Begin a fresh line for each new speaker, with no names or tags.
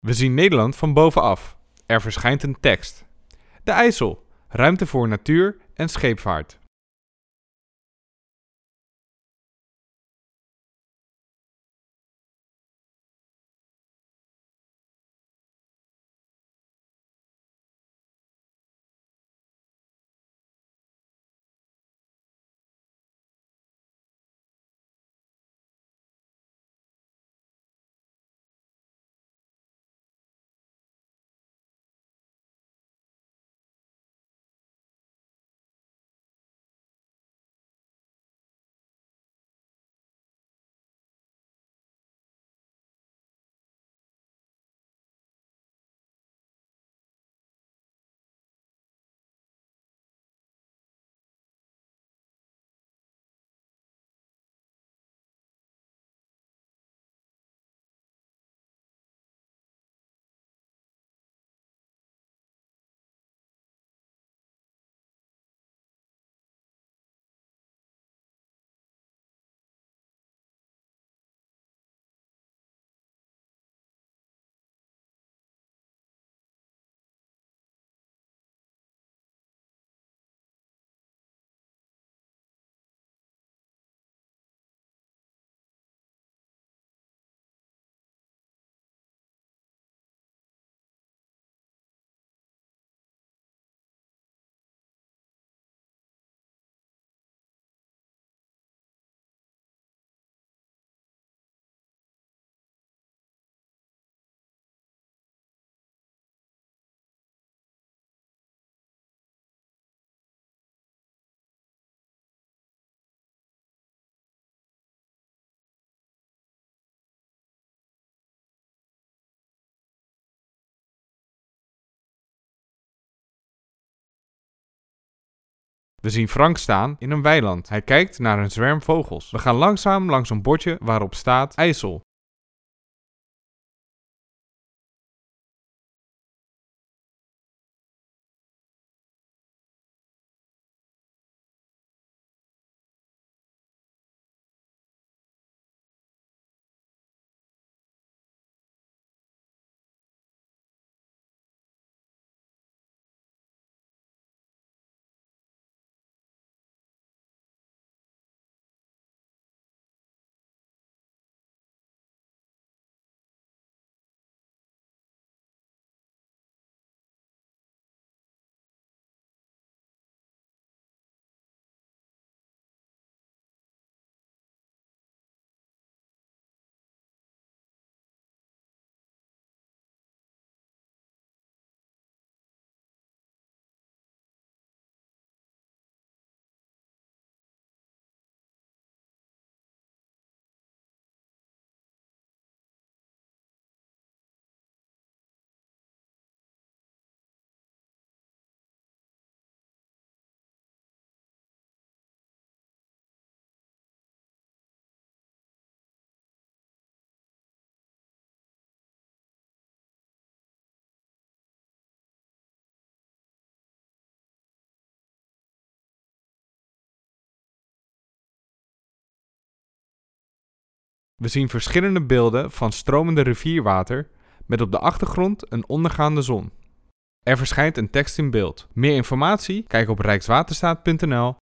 We zien Nederland van bovenaf. Er verschijnt een tekst. De IJssel, ruimte voor natuur en scheepvaart. We zien Frank staan in een weiland. Hij kijkt naar een zwerm vogels. We gaan langzaam langs een bordje waarop staat IJssel. We zien verschillende beelden van stromende rivierwater met op de achtergrond een ondergaande zon. Er verschijnt een tekst in beeld. Meer informatie? Kijk op rijkswaterstaat.nl